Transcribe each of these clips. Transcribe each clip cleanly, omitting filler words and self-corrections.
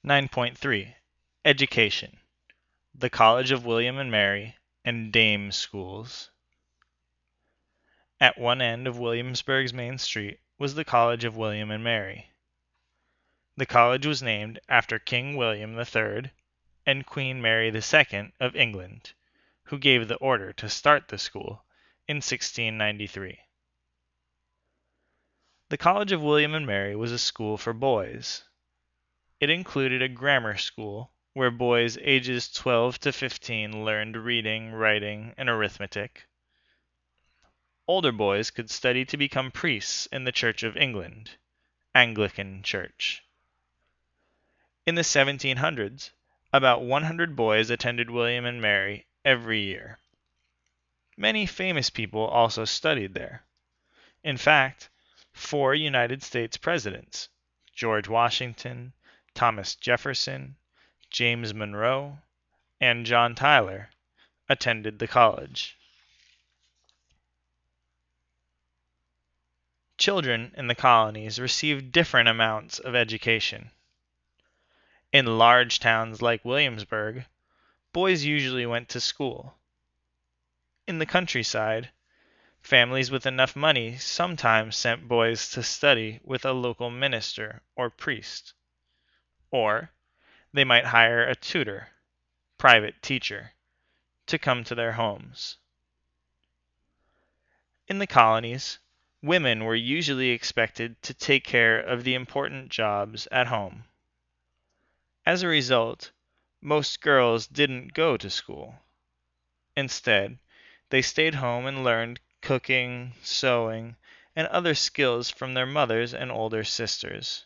9.3 Education. The College of William and Mary and Dame Schools. At one end of Williamsburg's main street was the College of William and Mary. The college was named after King William III and Queen Mary II of England, who gave the order to start the school in 1693. The College of William and Mary was a school for boys. It included a grammar school where boys ages 12 to 15 learned reading, writing, and arithmetic. Older boys could study to become priests in the Church of England, Anglican Church. In the 1700s, about 100 boys attended William and Mary every year. Many famous people also studied there. In fact, 4 United States presidents, George Washington, Thomas Jefferson, James Monroe, and John Tyler, attended the college. Children in the colonies received different amounts of education. In large towns like Williamsburg, boys usually went to school. In the countryside, families with enough money sometimes sent boys to study with a local minister or priest. Or they might hire a tutor, private teacher, to come to their homes. In the colonies, women were usually expected to take care of the important jobs at home. As a result, most girls didn't go to school. Instead, they stayed home and learned cooking, sewing, and other skills from their mothers and older sisters.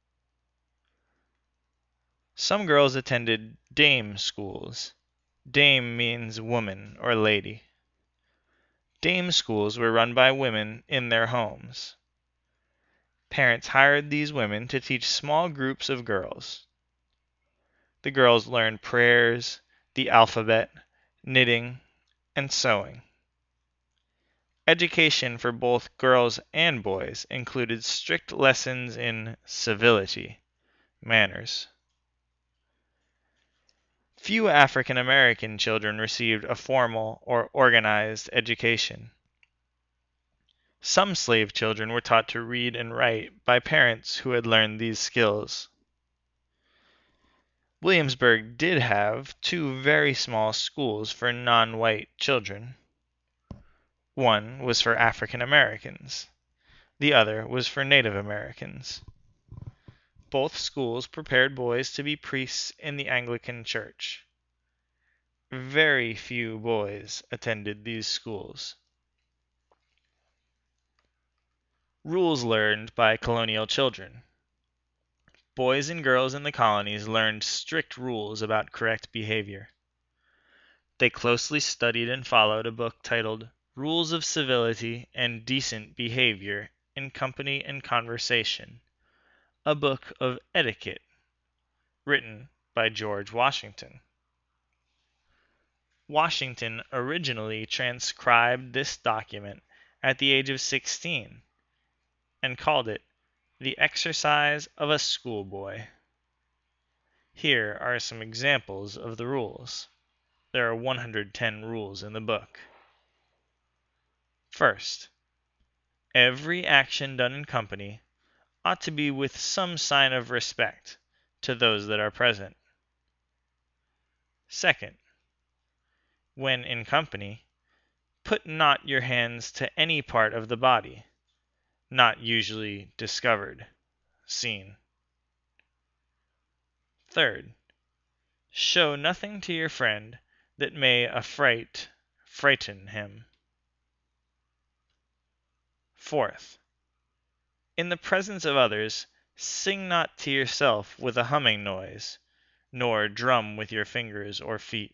Some girls attended dame schools. Dame means woman or lady. Dame schools were run by women in their homes. Parents hired these women to teach small groups of girls. The girls learned prayers, the alphabet, knitting, and sewing. Education for both girls and boys included strict lessons in civility, manners. Few African American children received a formal or organized education. Some slave children were taught to read and write by parents who had learned these skills. Williamsburg did have 2 very small schools for non-white children. One was for African Americans. The other was for Native Americans. Both schools prepared boys to be priests in the Anglican Church. Very few boys attended these schools. Rules learned by colonial children. Boys and girls in the colonies learned strict rules about correct behavior. They closely studied and followed a book titled Rules of Civility and Decent Behavior in Company and Conversation, a book of etiquette, written by George Washington. Washington originally transcribed this document at the age of 16 and called it The Exercise of a Schoolboy. Here are some examples of the rules. There are 110 rules in the book. First, every action done in company ought to be with some sign of respect to those that are present. Second, when in company, put not your hands to any part of the body, not usually discovered, seen. Third, show nothing to your friend that may frighten him. Fourth, in the presence of others, sing not to yourself with a humming noise, nor drum with your fingers or feet.